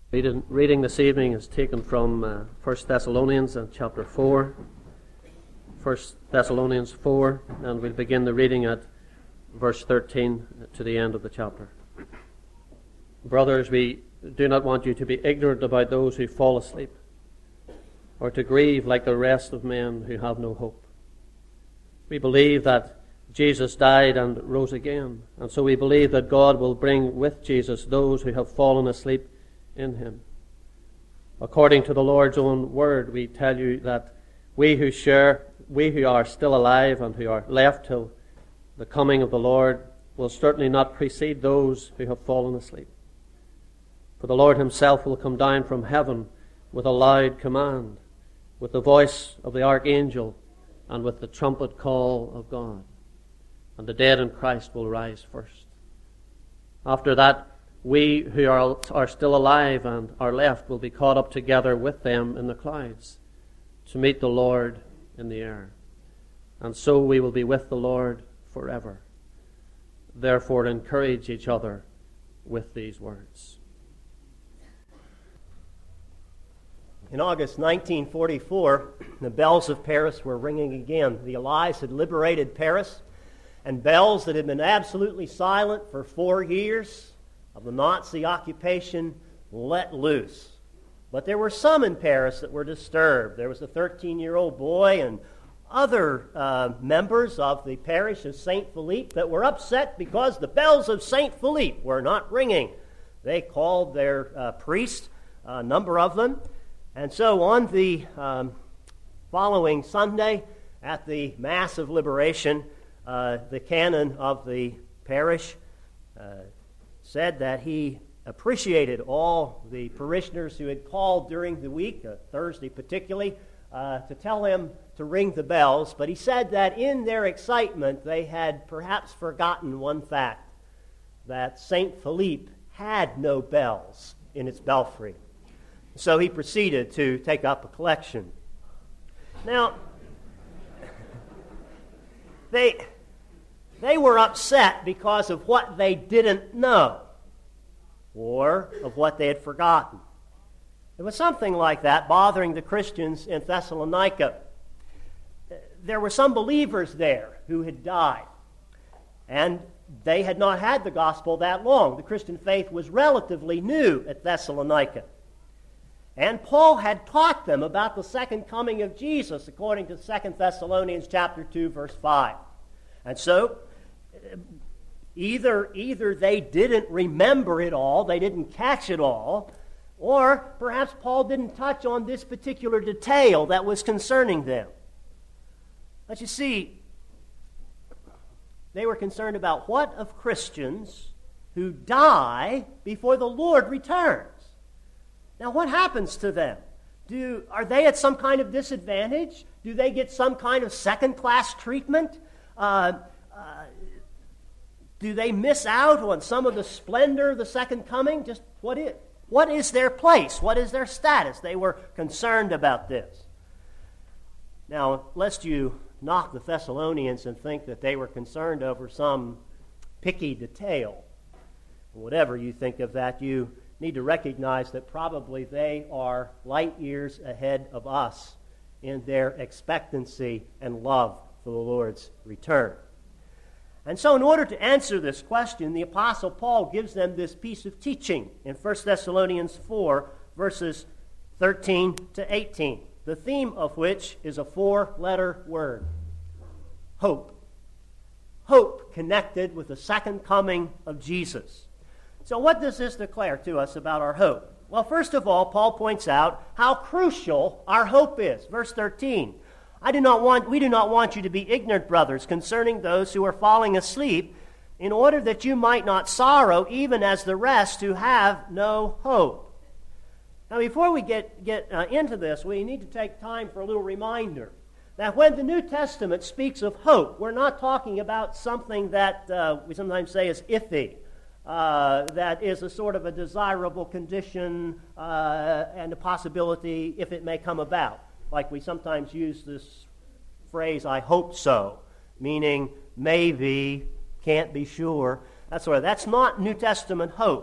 Reading this evening is taken from 1 Thessalonians chapter 4. 1 Thessalonians 4, and we'll begin the reading at verse 13 to the end of the chapter. Brothers, we do not want you to be ignorant about those who fall asleep, or to grieve like the rest of men who have no hope. We believe that Jesus died and rose again, and so we believe that God will bring with Jesus those who have fallen asleep in him. According to the Lord's own word, we tell you that we who are still alive and who are left till the coming of the Lord will certainly not precede those who have fallen asleep. For the Lord himself will come down from heaven with a loud command, with the voice of the archangel, and with the trumpet call of God. And the dead in Christ will rise first. After that, we who are still alive and are left will be caught up together with them in the clouds to meet the Lord in the air. And so we will be with the Lord forever. Therefore, encourage each other with these words. In August 1944, the bells of Paris were ringing again. The Allies had liberated Paris, and bells that had been absolutely silent for 4 years of the Nazi occupation let loose. But there were some in Paris that were disturbed. There was a 13-year-old boy and other members of the parish of St. Philippe that were upset because the bells of St. Philippe were not ringing. They called their priest, a number of them, and so on the following Sunday at the Mass of Liberation, the canon of the parish said that he appreciated all the parishioners who had called during the week, Thursday particularly, to tell him to ring the bells, but he said that in their excitement they had perhaps forgotten one fact, that St. Philippe had no bells in its belfry. So he proceeded to take up a collection. Now, they were upset because of what they didn't know or of what they had forgotten. It was something like that bothering the Christians in Thessalonica. There were some believers there who had died, and they had not had the gospel that long. The Christian faith was relatively new at Thessalonica. And Paul had taught them about the second coming of Jesus according to 2 Thessalonians chapter 2, verse 5. And so, either they didn't remember it all, they didn't catch it all, or perhaps Paul didn't touch on this particular detail that was concerning them. But you see, they were concerned about what of Christians who die before the Lord returns. Now, what happens to them? Are they at some kind of disadvantage? Do they get some kind of second-class treatment? Do they miss out on some of the splendor of the second coming? Just what is their place? What is their status? They were concerned about this. Now, lest you knock the Thessalonians and think that they were concerned over some picky detail, whatever you think of that, you need to recognize that probably they are light years ahead of us in their expectancy and love for the Lord's return. And so in order to answer this question, the Apostle Paul gives them this piece of teaching in 1 Thessalonians 4, verses 13 to 18, the theme of which is a 4-letter word: hope. Hope connected with the second coming of Jesus. So what does this declare to us about our hope? Well, first of all, Paul points out how crucial our hope is. Verse 13, we do not want you to be ignorant, brothers, concerning those who are falling asleep, in order that you might not sorrow, even as the rest who have no hope. Now, before we get into this, we need to take time for a little reminder that when the New Testament speaks of hope, we're not talking about something that we sometimes say is iffy, that is a sort of a desirable condition and a possibility if it may come about. Like we sometimes use this phrase, I hope so, meaning maybe, can't be sure. That's not New Testament hope.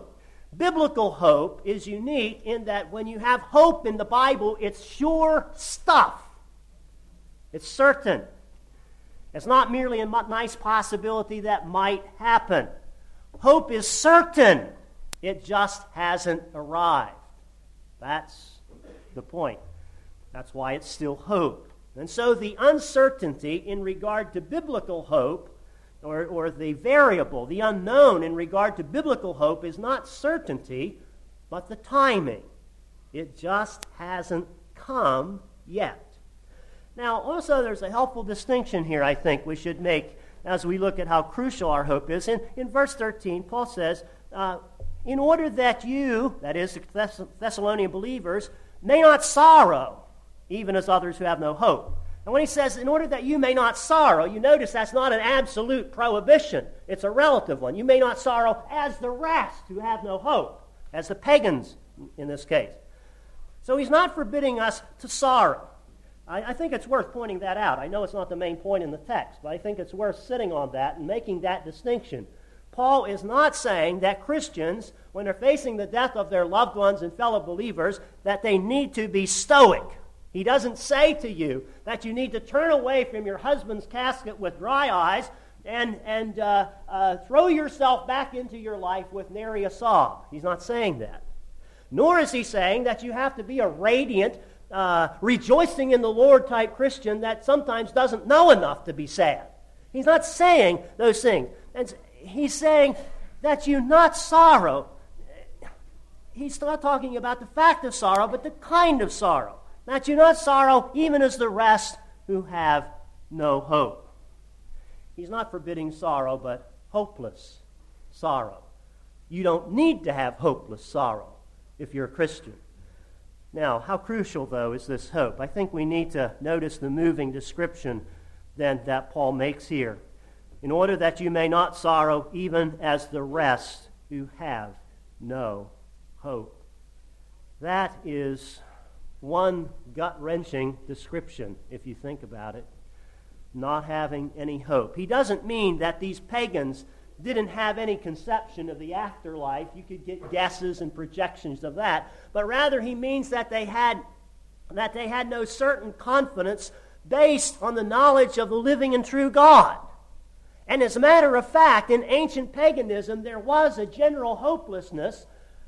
Biblical hope is unique in that when you have hope in the Bible, it's sure stuff. It's certain. It's not merely a nice possibility that might happen. Hope is certain. It just hasn't arrived. That's the point. That's why it's still hope. And so the uncertainty in regard to biblical hope, or the variable, the unknown in regard to biblical hope, is not certainty, but the timing. It just hasn't come yet. Now, also there's a helpful distinction here I think we should make as we look at how crucial our hope is. In verse 13, Paul says, in order that you, that is, the Thessalonian believers, may not sorrow, even as others who have no hope. And when he says, in order that you may not sorrow, you notice that's not an absolute prohibition. It's a relative one. You may not sorrow as the rest who have no hope, as the pagans in this case. So he's not forbidding us to sorrow. I think it's worth pointing that out. I know it's not the main point in the text, but I think it's worth sitting on that and making that distinction. Paul is not saying that Christians, when they're facing the death of their loved ones and fellow believers, that they need to be stoic. He doesn't say to you that you need to turn away from your husband's casket with dry eyes and throw yourself back into your life with nary a sob. He's not saying that. Nor is he saying that you have to be a radiant, rejoicing in the Lord type Christian that sometimes doesn't know enough to be sad. He's not saying those things. And he's saying that you not sorrow. He's not talking about the fact of sorrow, but the kind of sorrow. That you not sorrow even as the rest who have no hope. He's not forbidding sorrow, but hopeless sorrow. You don't need to have hopeless sorrow if you're a Christian. Now, how crucial, though, is this hope? I think we need to notice the moving description then that Paul makes here. In order that you may not sorrow even as the rest who have no hope. That is one gut-wrenching description, if you think about it. Not having any hope. He doesn't mean that these pagans didn't have any conception of the afterlife. You could get guesses and projections of that. But rather he means that they had no certain confidence based on the knowledge of the living and true God. And as a matter of fact, in ancient paganism, there was a general hopelessness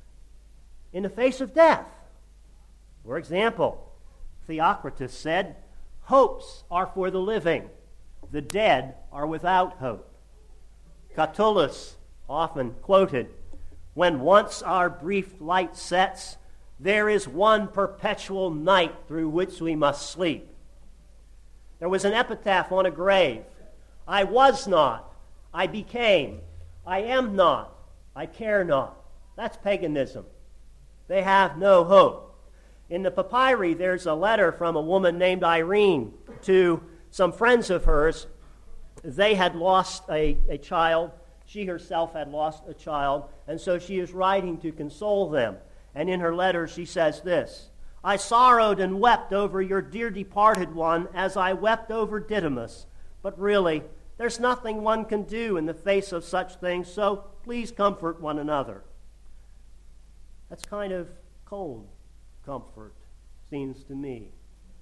in the face of death. For example, Theocritus said, hopes are for the living, the dead are without hope. Catullus often quoted, when once our brief light sets, there is one perpetual night through which we must sleep. There was an epitaph on a grave. I was not, I became, I am not, I care not. That's paganism. They have no hope. In the papyri, there's a letter from a woman named Irene to some friends of hers. They had lost a child. She herself had lost a child, and so she is writing to console them. And in her letter, she says this, I sorrowed and wept over your dear departed one as I wept over Didymus. But really, there's nothing one can do in the face of such things, so please comfort one another. That's kind of cold comfort, seems to me.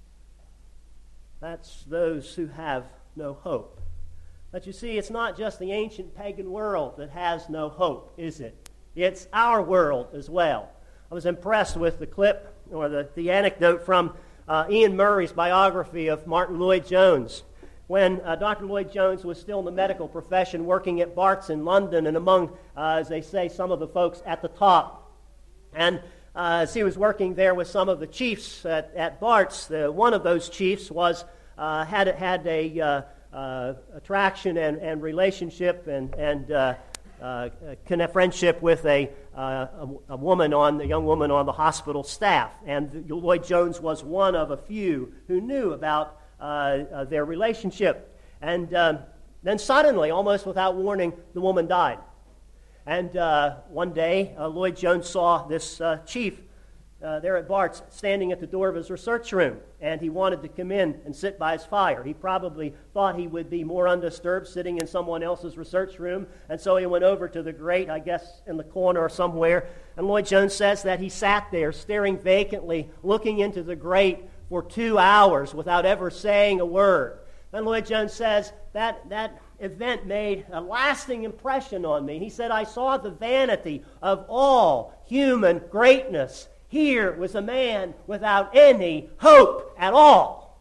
That's those who have no hope. But you see, it's not just the ancient pagan world that has no hope, is it? It's our world as well. I was impressed with the clip, or the anecdote from Ian Murray's biography of Martin Lloyd-Jones. When Dr. Lloyd-Jones was still in the medical profession, working at Barts in London, and among, as they say, some of the folks at the top. And as he was working there with some of the chiefs at Barts, one of those chiefs had a attraction and relationship and friendship with a young woman on the hospital staff, and Lloyd-Jones was one of a few who knew about their relationship. And then suddenly, almost without warning, the woman died. And one day, Lloyd-Jones saw this chief there at Barts standing at the door of his research room, and he wanted to come in and sit by his fire. He probably thought he would be more undisturbed sitting in someone else's research room, and so he went over to the grate, I guess in the corner or somewhere, And Lloyd Jones says that he sat there staring vacantly, looking into the grate for 2 hours without ever saying a word. Then Lloyd Jones says that event made a lasting impression on me. He said, I saw the vanity of all human greatness. Here was a man without any hope at all.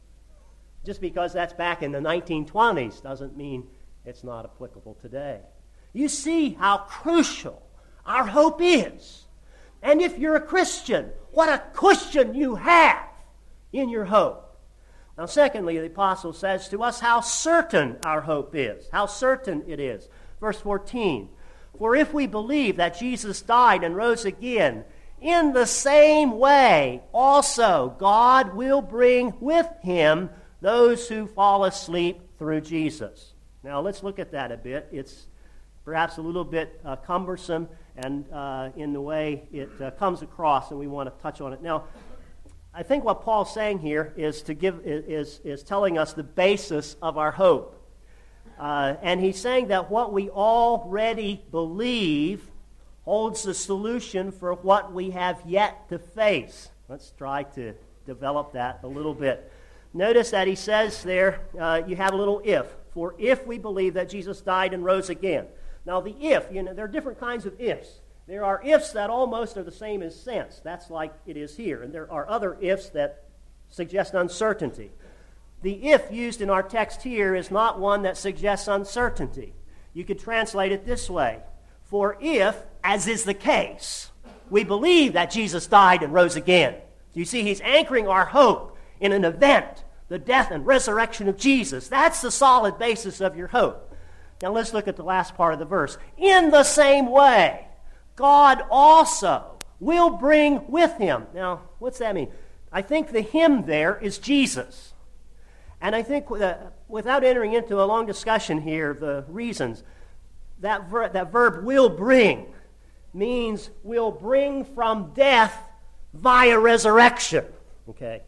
Just because that's back in the 1920s doesn't mean it's not applicable today. You see how crucial our hope is. And if you're a Christian, what a cushion you have in your hope. Now, secondly, the apostle says to us how certain our hope is, how certain it is. Verse 14, for if we believe that Jesus died and rose again, in the same way also God will bring with him those who fall asleep through Jesus. Now, let's look at that a bit. It's perhaps a little bit cumbersome and in the way it comes across, and we want to touch on it. Now, I think what Paul's saying here is telling us the basis of our hope. And he's saying that what we already believe holds the solution for what we have yet to face. Let's try to develop that a little bit. Notice that he says there, you have a little if. For if we believe that Jesus died and rose again. Now the if, there are different kinds of ifs. There are ifs that almost are the same as since. That's like it is here. And there are other ifs that suggest uncertainty. The if used in our text here is not one that suggests uncertainty. You could translate it this way. For if, as is the case, we believe that Jesus died and rose again. You see, he's anchoring our hope in an event, the death and resurrection of Jesus. That's the solid basis of your hope. Now let's look at the last part of the verse. In the same way, God also will bring with him. Now, what's that mean? I think the him there is Jesus. And I think without entering into a long discussion here of the reasons, that verb will bring means will bring from death via resurrection. Okay?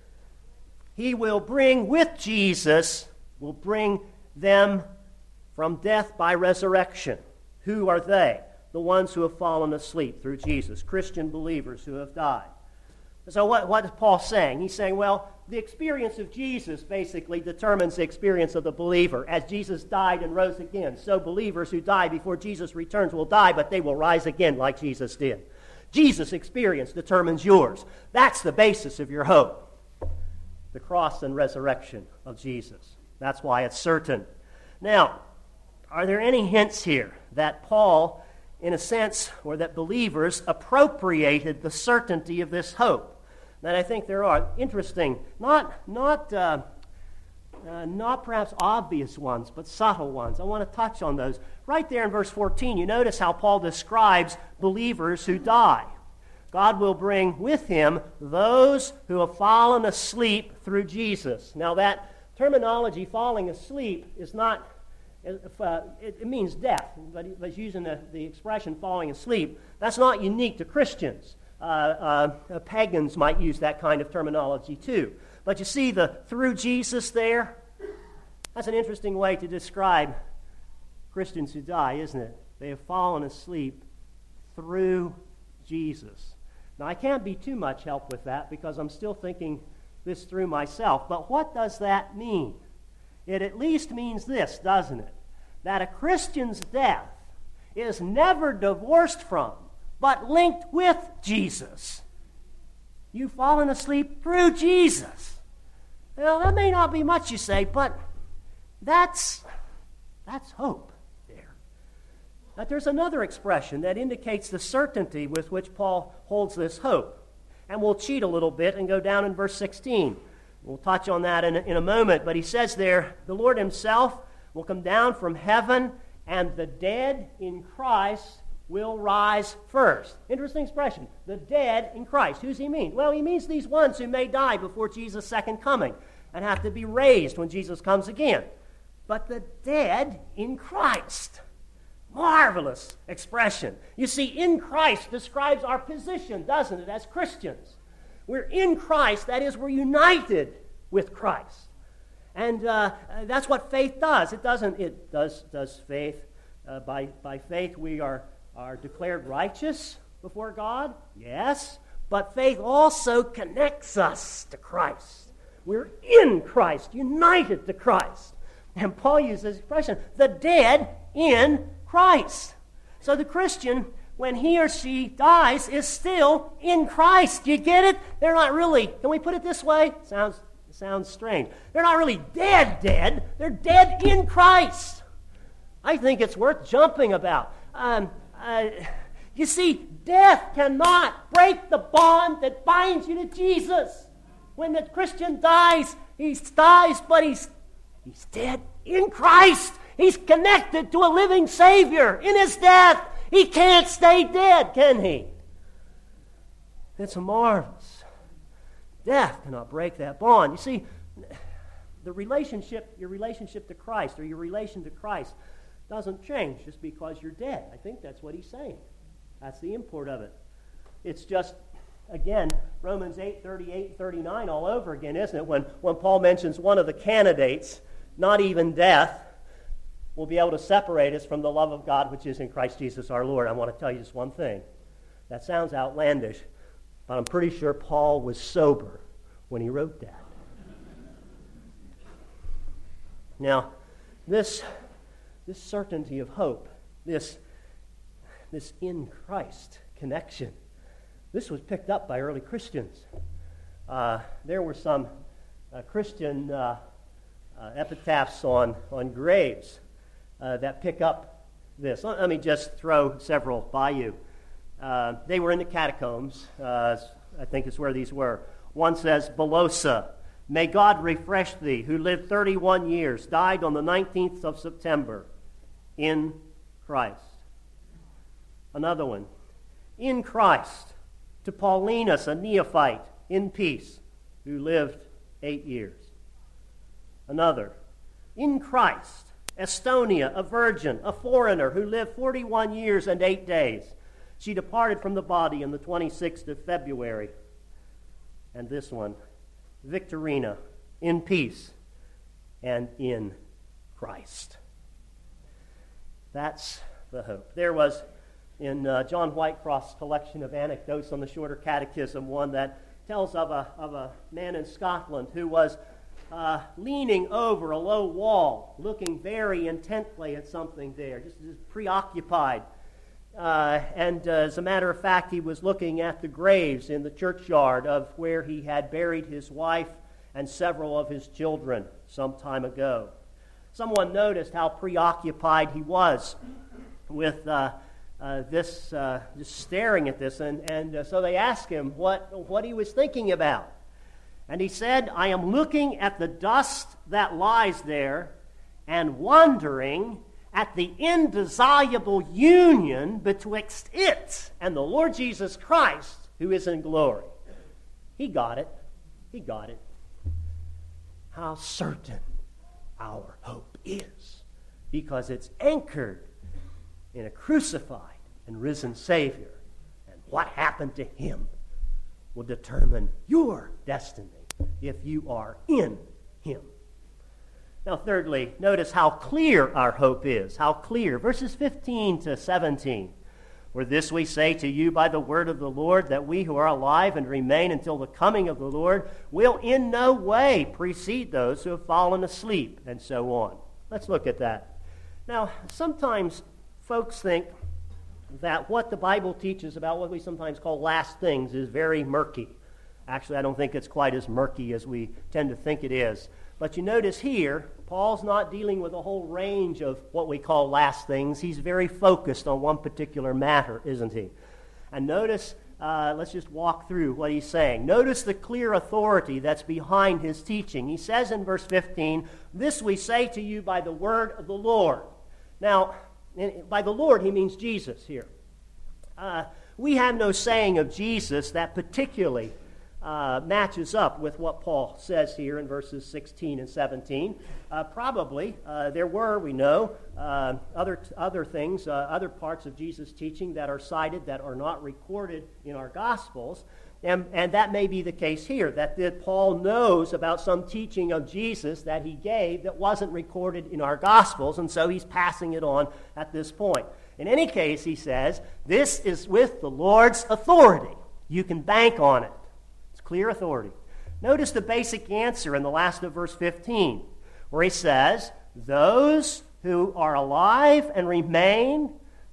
He will bring with Jesus, will bring them from death by resurrection. Who are they? The ones who have fallen asleep through Jesus, Christian believers who have died. So what is Paul saying? He's saying, well, the experience of Jesus basically determines the experience of the believer. As Jesus died and rose again, so believers who die before Jesus returns will die, but they will rise again like Jesus did. Jesus' experience determines yours. That's the basis of your hope. The cross and resurrection of Jesus. That's why it's certain. Now, are there any hints here that Paul, in a sense, or that believers appropriated the certainty of this hope? And I think there are interesting, not perhaps obvious ones, but subtle ones. I want to touch on those. Right there in verse 14, you notice how Paul describes believers who die. God will bring with him those who have fallen asleep through Jesus. Now that terminology, falling asleep, is not, it means death, but he's using the expression falling asleep. That's not unique to Christians. Pagans might use that kind of terminology too. But you see the through Jesus there? That's an interesting way to describe Christians who die, isn't it? They have fallen asleep through Jesus. Now, I can't be too much help with that because I'm still thinking this through myself. But what does that mean? It at least means this, doesn't it? That a Christian's death is never divorced from, but linked with Jesus. You've fallen asleep through Jesus. Well, that may not be much, you say, but that's hope there. But there's another expression that indicates the certainty with which Paul holds this hope. And we'll cheat a little bit and go down in verse 16. We'll touch on that in a moment, but he says there, the Lord himself will come down from heaven, and the dead in Christ will rise first. Interesting expression. The dead in Christ. Who does he mean? Well, he means these ones who may die before Jesus' second coming and have to be raised when Jesus comes again. But the dead in Christ. Marvelous expression. You see, in Christ describes our position, doesn't it, as Christians? We're in Christ, that is, we're united with Christ. And that's what faith does. It does faith. By faith we are declared righteous. before God? Yes. But faith also connects us to Christ. We're in Christ, united to Christ. And Paul uses this expression, the dead in Christ. So the Christian, when he or she dies, is still in Christ. You get it? They're not really, can we put it this way? Sounds strange. They're not really dead. They're dead in Christ. I think it's worth jumping about. You see, death cannot break the bond that binds you to Jesus. When the Christian dies, he dies, but he's dead in Christ. He's connected to a living Savior in his death. He can't stay dead, can he? It's marvelous. Death cannot break that bond. You see, your relationship to Christ, or your relation to Christ, doesn't change just because you're dead. I think that's what he's saying. That's the import of it. It's just, again, Romans 8:38 and 39 all over again, isn't it? When Paul mentions one of the candidates, not even death will be able to separate us from the love of God which is in Christ Jesus our Lord. I want to tell you just one thing. That sounds outlandish, but I'm pretty sure Paul was sober when he wrote that. Now, this certainty of hope, this in Christ connection, this was picked up by early Christians. There were some Christian epitaphs on graves that pick up this. Let me just throw several by you. They were in the catacombs. I think it's where these were. One says, Belosa, may God refresh thee, who lived 31 years, died on the 19th of September, in Christ. Another one, in Christ, to Paulinus, a neophyte, in peace, who lived 8 years. Another, in Christ, Estonia, a virgin, a foreigner, who lived 41 years and 8 days. She departed from the body on the 26th of February. And this one, Victorina, in peace and in Christ. That's the hope. There was, in John Whitecroft's collection of anecdotes on the Shorter Catechism, one that tells of a man in Scotland who was leaning over a low wall, looking very intently at something there, just preoccupied. And as a matter of fact, he was looking at the graves in the churchyard of where he had buried his wife and several of his children some time ago. Someone noticed how preoccupied he was with just staring at this, and so they asked him what he was thinking about. And he said, I am looking at the dust that lies there and wondering at the indissoluble union betwixt it and the Lord Jesus Christ, who is in glory. He got it. He got it. How certain our hope is, because it's anchored in a crucified and risen Savior. And what happened to him will determine your destiny if you are in him. Now, thirdly, notice how clear our hope is. How clear. Verses 15 to 17. For this we say to you by the word of the Lord, that we who are alive and remain until the coming of the Lord will in no way precede those who have fallen asleep, and so on. Let's look at that. Now, sometimes folks think that what the Bible teaches about what we sometimes call last things is very murky. Actually, I don't think it's quite as murky as we tend to think it is. But you notice here, Paul's not dealing with a whole range of what we call last things. He's very focused on one particular matter, isn't he? And notice, let's just walk through what he's saying. Notice the clear authority that's behind his teaching. He says in verse 15, this we say to you by the word of the Lord. Now, by the Lord, he means Jesus here. We have no saying of Jesus that particularly matches up with what Paul says here in verses 16 and 17. Probably there were, we know, other things, other parts of Jesus' teaching that are cited that are not recorded in our Gospels. And that may be the case here, that Paul knows about some teaching of Jesus that he gave that wasn't recorded in our Gospels, and so he's passing it on at this point. In any case, he says, this is with the Lord's authority. You can bank on it. It's clear authority. Notice the basic answer in the last of verse 15, where he says, those who are alive and remain,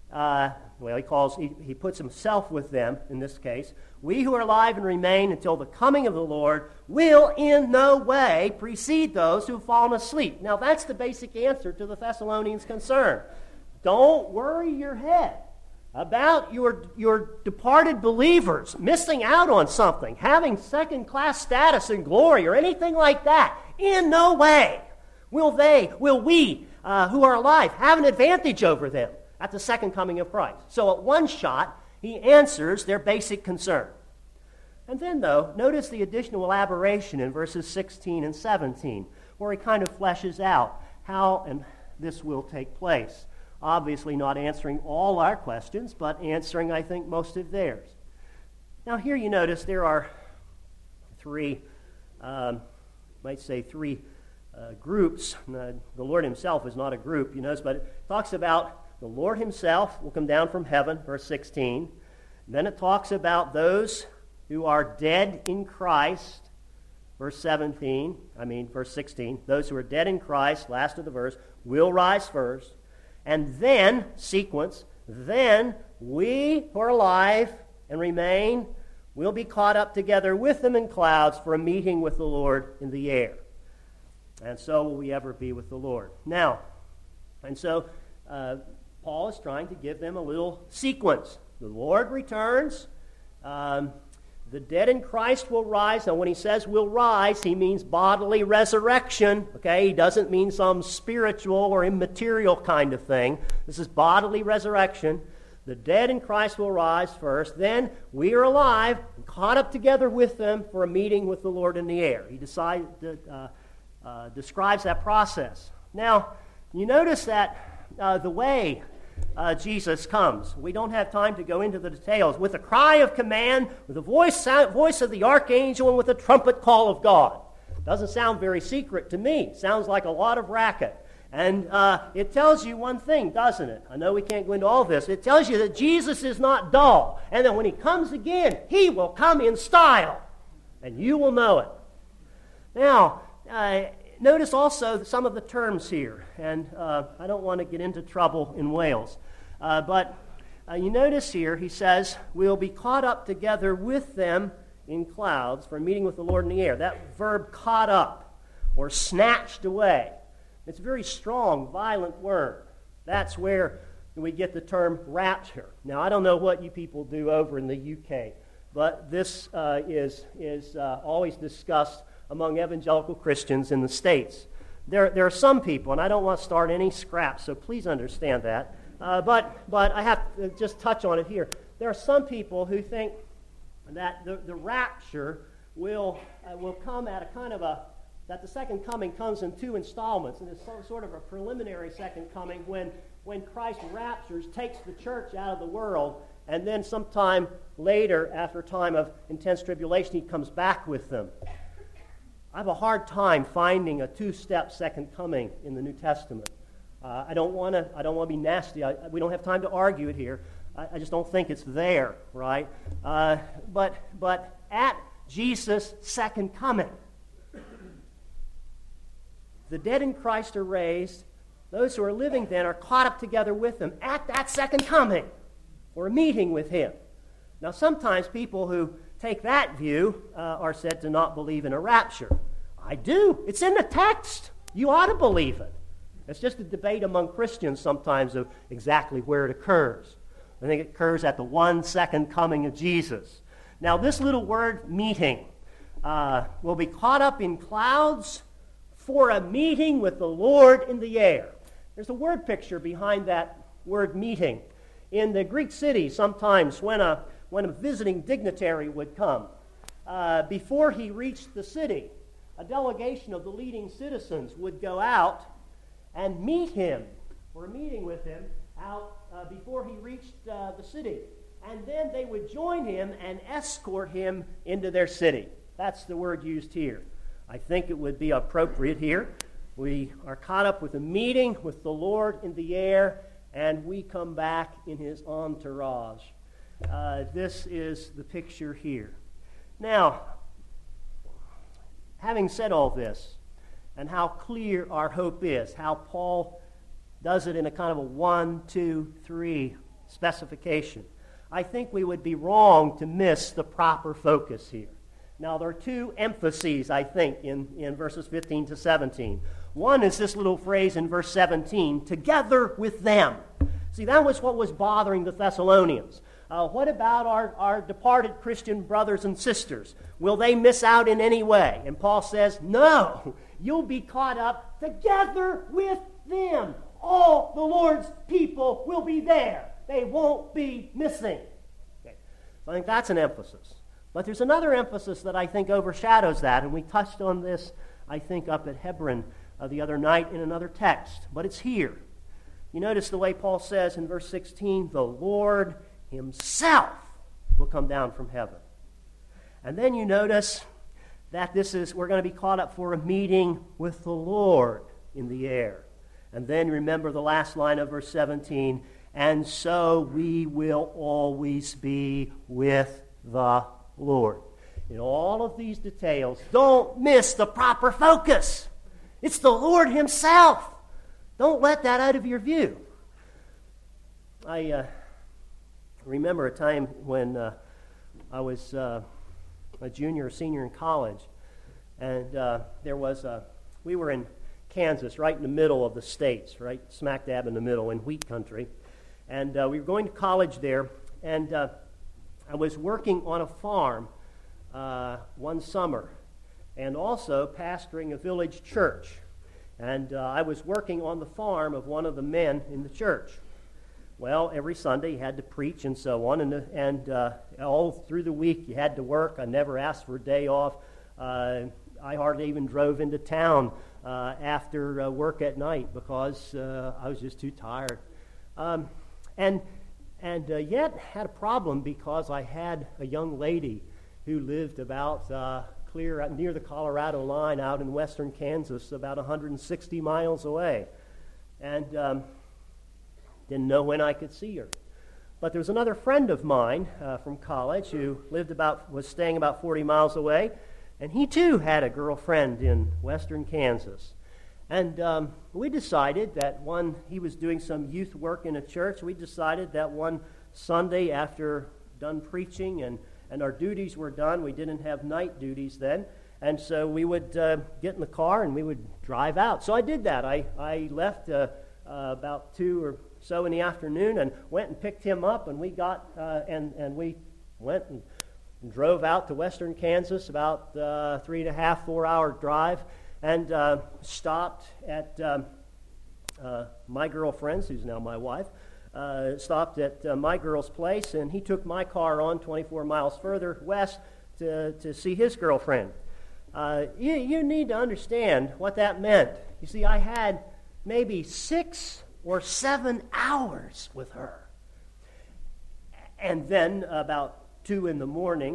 he puts himself with them in this case. We who are alive and remain until the coming of the Lord will in no way precede those who have fallen asleep. Now that's the basic answer to the Thessalonians' concern. Don't worry your head about your departed believers missing out on something, having second-class status and glory or anything like that. In no way will we who are alive have an advantage over them at the second coming of Christ. So at one shot, he answers their basic concern. And then, though, notice the additional elaboration in verses 16 and 17, where he kind of fleshes out how and this will take place. Obviously not answering all our questions, but answering, I think, most of theirs. Now here you notice there are three groups. The Lord himself is not a group, you notice, but it talks about the Lord himself will come down from heaven, verse 16. Then it talks about those who are dead in Christ, verse 16. Those who are dead in Christ, last of the verse, will rise first. And then, sequence, then we who are alive and remain will be caught up together with them in clouds for a meeting with the Lord in the air. And so will we ever be with the Lord. Now, and so Paul is trying to give them a little sequence. The Lord returns. The dead in Christ will rise. Now, when he says will rise, he means bodily resurrection. Okay, he doesn't mean some spiritual or immaterial kind of thing. This is bodily resurrection. The dead in Christ will rise first. Then we are alive, caught up together with them for a meeting with the Lord in the air. He describes that process. Now, you notice that the way Jesus comes. We don't have time to go into the details. With a cry of command, with the voice of the archangel, and with a trumpet call of God. Doesn't sound very secret to me. Sounds like a lot of racket. And it tells you one thing, doesn't it? I know we can't go into all this. It tells you that Jesus is not dull. And that when he comes again, he will come in style. And you will know it. Now, notice also some of the terms here. And I don't want to get into trouble in Wales. But you notice here, he says, we'll be caught up together with them in clouds for a meeting with the Lord in the air. That verb caught up or snatched away. It's a very strong, violent word. That's where we get the term rapture. Now, I don't know what you people do over in the UK, but this is always discussed among evangelical Christians in the States. There are some people, and I don't want to start any scraps, so please understand that. But I have to just touch on it here. There are some people who think that the rapture will come at a kind of that the second coming comes in two installments, and it's sort of a preliminary second coming when Christ raptures, takes the church out of the world, and then sometime later, after a time of intense tribulation, he comes back with them. I have a hard time finding a two-step second coming in the New Testament. I don't want to be nasty. We don't have time to argue it here. I just don't think it's there, right? But at Jesus' second coming, the dead in Christ are raised. Those who are living then are caught up together with them at that second coming or a meeting with him. Now, sometimes people who take that view are said to not believe in a rapture. I do. It's in the text. You ought to believe it. It's just a debate among Christians sometimes of exactly where it occurs. I think it occurs at the 1 second coming of Jesus. Now, this little word, meeting, will be caught up in clouds for a meeting with the Lord in the air. There's a word picture behind that word meeting. In the Greek city, sometimes when a visiting dignitary would come, before he reached the city, a delegation of the leading citizens would go out and meet him, or a meeting with him, out before he reached the city. And then they would join him and escort him into their city. That's the word used here. I think it would be appropriate here. We are caught up with a meeting with the Lord in the air, and we come back in his entourage. This is the picture here. Now, having said all this, and how clear our hope is, how Paul does it in a kind of a 1, 2, 3 specification, I think we would be wrong to miss the proper focus here. Now, there are two emphases, I think, in verses 15 to 17. One is this little phrase in verse 17, together with them. See, that was what was bothering the Thessalonians. What about our departed Christian brothers and sisters? Will they miss out in any way? And Paul says, no, you'll be caught up together with them. All the Lord's people will be there. They won't be missing. Okay. So I think that's an emphasis. But there's another emphasis that I think overshadows that, and we touched on this, I think, up at Hebron the other night in another text. But it's here. You notice the way Paul says in verse 16, the Lord himself will come down from heaven. And then you notice that we're going to be caught up for a meeting with the Lord in the air. And then remember the last line of verse 17, and so we will always be with the Lord. In all of these details, don't miss the proper focus. It's the Lord himself. Don't let that out of your view. I remember a time when I was a junior or senior in college, and we were in Kansas, right in the middle of the states, right smack dab in the middle in wheat country, and we were going to college there, and I was working on a farm one summer, and also pastoring a village church, and I was working on the farm of one of the men in the church. Well, every Sunday you had to preach and so on, and all through the week you had to work. I never asked for a day off. I hardly even drove into town after work at night because I was just too tired. And yet had a problem because I had a young lady who lived about clear near the Colorado line out in western Kansas, about 160 miles away. And didn't know when I could see her. But there was another friend of mine from college who was staying about 40 miles away, and he too had a girlfriend in western Kansas. And we decided that he was doing some youth work in a church. We decided that one Sunday after done preaching and our duties were done, we didn't have night duties then, and so we would get in the car and we would drive out. So I did that. I left about 2 or so in the afternoon and went and picked him up, and we got and we went and drove out to western Kansas, about 3.5, 4 hour drive, and stopped at my girlfriend's, who's now my wife, stopped at my girl's place, and he took my car on 24 miles further west to see his girlfriend. You need to understand what that meant. You see, I had maybe 6 or 7 hours with her. And then about 2 in the morning,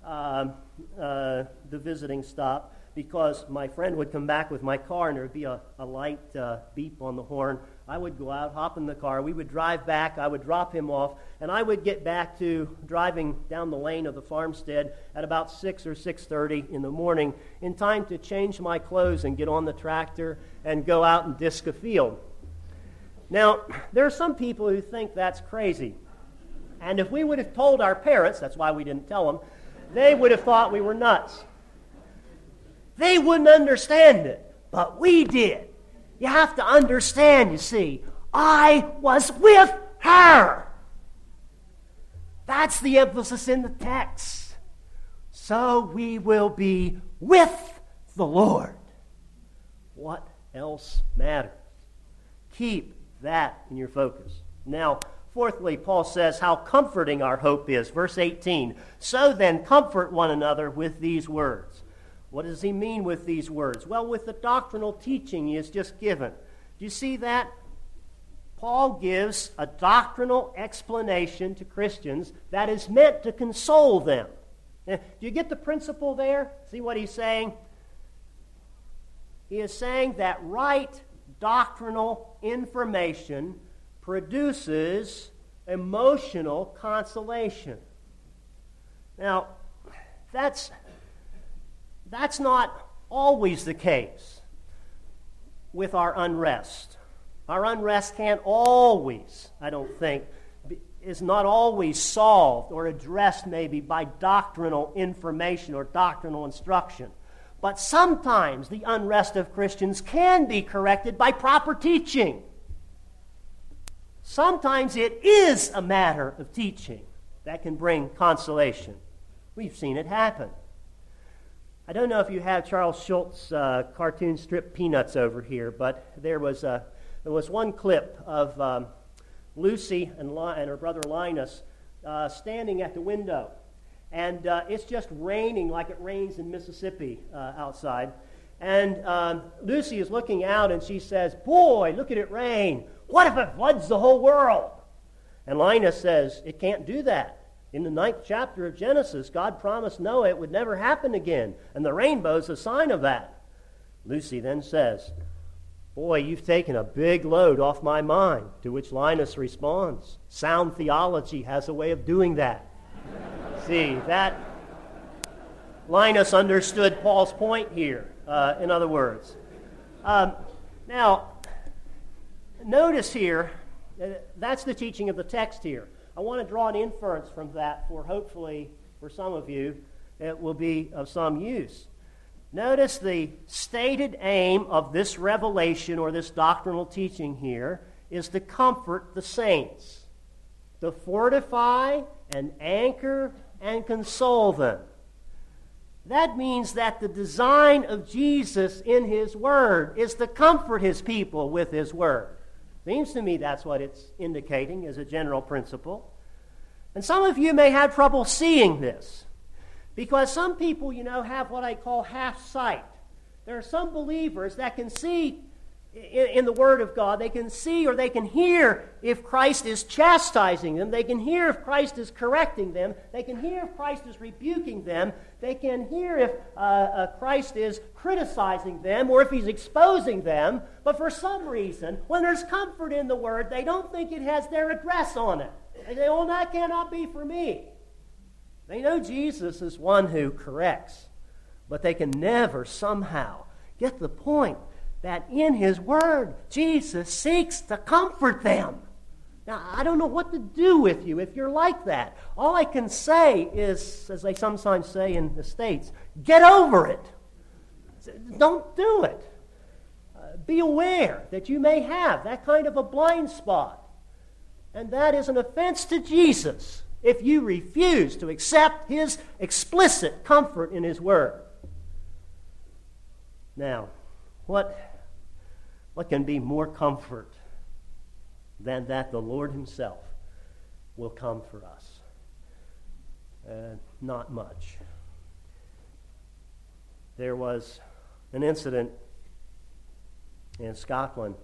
the visiting stopped because my friend would come back with my car and there would be a light beep on the horn. I would go out, hop in the car, we would drive back, I would drop him off, and I would get back to driving down the lane of the farmstead at about 6 or 6:30 in the morning in time to change my clothes and get on the tractor and go out and disc a field. Now, there are some people who think that's crazy. And if we would have told our parents, that's why we didn't tell them, they would have thought we were nuts. They wouldn't understand it, but we did. You have to understand, you see, I was with her. That's the emphasis in the text. So we will be with the Lord. What else matters? Keep that in your focus. Now, fourthly, Paul says how comforting our hope is. Verse 18, so then comfort one another with these words. What does he mean with these words? Well, with the doctrinal teaching he has just given. Do you see that? Paul gives a doctrinal explanation to Christians that is meant to console them. Now, do you get the principle there? See what he's saying? He is saying that right doctrinal information produces emotional consolation. Now, that's not always the case with our unrest. Our unrest can't always, I don't think, is not always solved or addressed maybe by doctrinal information or doctrinal instruction. But sometimes the unrest of Christians can be corrected by proper teaching. Sometimes it is a matter of teaching that can bring consolation. We've seen it happen. I don't know if you have Charles Schultz cartoon strip Peanuts over here, but there was one clip of Lucy and her brother Linus standing at the window. And it's just raining like it rains in Mississippi outside. And Lucy is looking out and she says, "Boy, look at it rain. What if it floods the whole world?" And Linus says, "It can't do that. In the 9th chapter of Genesis, God promised Noah it would never happen again. And the rainbow's a sign of that." Lucy then says, "Boy, you've taken a big load off my mind." To which Linus responds, "Sound theology has a way of doing that." See, that Linus understood Paul's point here, in other words. Now, notice here, that's the teaching of the text here. I want to draw an inference from that hopefully, for some of you, it will be of some use. Notice the stated aim of this revelation or this doctrinal teaching here is to comfort the saints, to fortify and anchor and console them. That means that the design of Jesus in His Word is to comfort His people with His Word. Seems to me that's what it's indicating as a general principle. And some of you may have trouble seeing this, because some people, have what I call half sight. There are some believers that can see in the Word of God, they can see or they can hear if Christ is chastising them. They can hear if Christ is correcting them. They can hear if Christ is rebuking them. They can hear if Christ is criticizing them or if He's exposing them. But for some reason, when there's comfort in the Word, they don't think it has their address on it. They say, "Oh, that cannot be for me." They know Jesus is one who corrects, but they can never somehow get the point that in His Word, Jesus seeks to comfort them. Now, I don't know what to do with you if you're like that. All I can say is, as they sometimes say in the States, get over it. Don't do it. Be aware that you may have that kind of a blind spot. And that is an offense to Jesus if you refuse to accept His explicit comfort in His Word. Now, what can be more comfort than that the Lord Himself will come for us? Not much. There was an incident in Scotland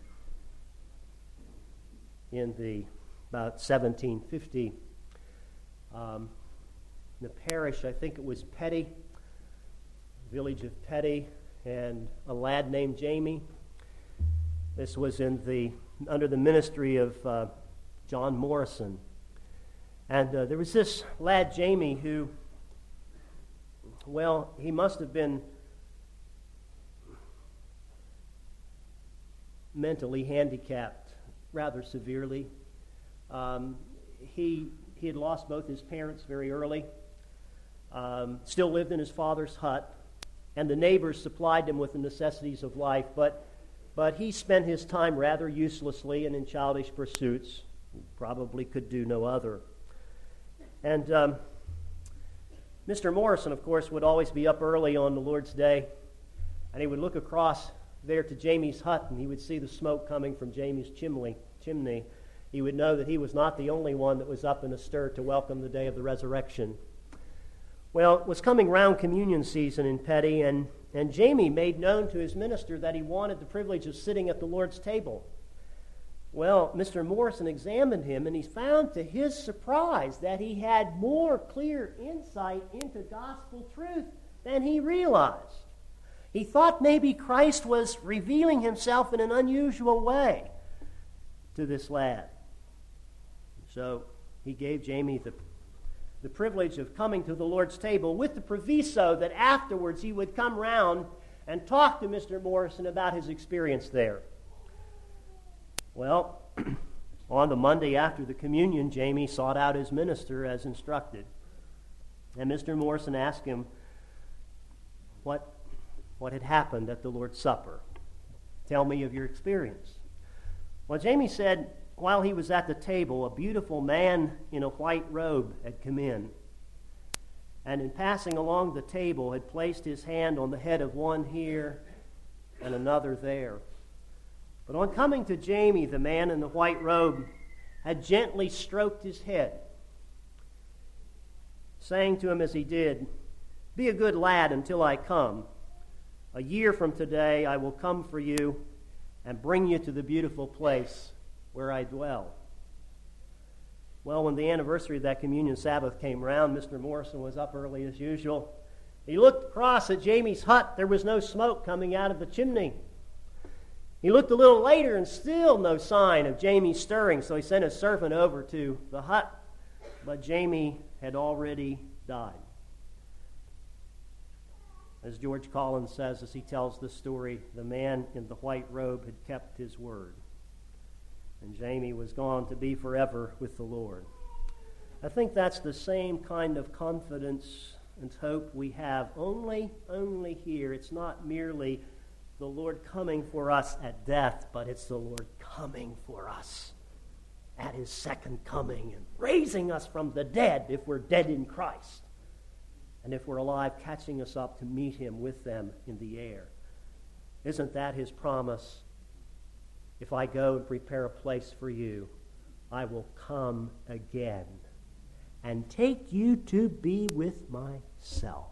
in about 1750. In the parish, I think it was Petty, village of Petty, and a lad named Jamie. This was under the ministry of John Morrison. And there was this lad, Jamie, who, he must have been mentally handicapped rather severely. He had lost both his parents very early, still lived in his father's hut, and the neighbors supplied him with the necessities of life, but he spent his time rather uselessly and in childish pursuits. Probably could do no other. And Mr. Morrison, of course, would always be up early on the Lord's Day, and he would look across there to Jamie's hut, and he would see the smoke coming from Jamie's chimney. He would know that he was not the only one that was up in a stir to welcome the day of the resurrection. Well, it was coming round communion season in Petty, and Jamie made known to his minister that he wanted the privilege of sitting at the Lord's table. Well, Mr. Morrison examined him, and he found to his surprise that he had more clear insight into gospel truth than he realized. He thought maybe Christ was revealing Himself in an unusual way. to this lad. So he gave Jamie the privilege of coming to the Lord's table with the proviso that afterwards he would come round and talk to Mr. Morrison about his experience there. Well, on the Monday after the communion, Jamie sought out his minister as instructed. And Mr. Morrison asked him what had happened at the Lord's Supper. Tell me of your experience. Well, Jamie said, while he was at the table, a beautiful man in a white robe had come in, and in passing along the table had placed his hand on the head of one here and another there. But on coming to Jamie, the man in the white robe had gently stroked his head, saying to him as he did, "Be a good lad until I come. A year from today I will come for you and bring you to the beautiful place where I dwell." Well, when the anniversary of that communion Sabbath came round, Mr. Morrison was up early as usual. He looked across at Jamie's hut. There was no smoke coming out of the chimney. He looked a little later and still no sign of Jamie stirring, so he sent his servant over to the hut, but Jamie had already died. As George Collins says as he tells the story, the man in the white robe had kept his word, and Jamie was gone to be forever with the Lord. I think that's the same kind of confidence and hope we have only here. It's not merely the Lord coming for us at death, but it's the Lord coming for us at his second coming and raising us from the dead if we're dead in Christ, and if we're alive, catching us up to meet him with them in the air. Isn't that his promise? If I go and prepare a place for you, I will come again and take you to be with myself.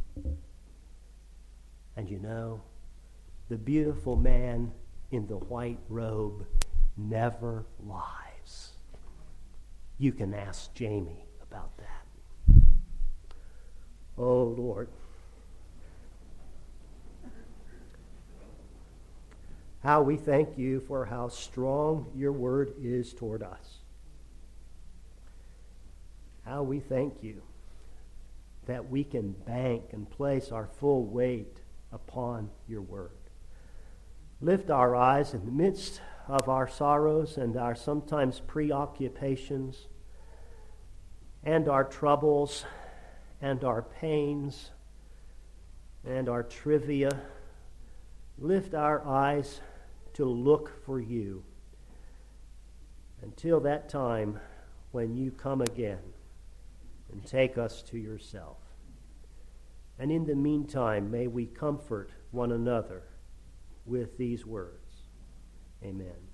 And you know, the beautiful man in the white robe never lies. You can ask Jamie about that. Oh, Lord. How we thank you for how strong your word is toward us. How we thank you that we can bank and place our full weight upon your word. Lift our eyes in the midst of our sorrows and our sometimes preoccupations and our troubles and our pains and our trivia. Lift our eyes to look for you until that time when you come again and take us to yourself. And in the meantime, may we comfort one another with these words. Amen.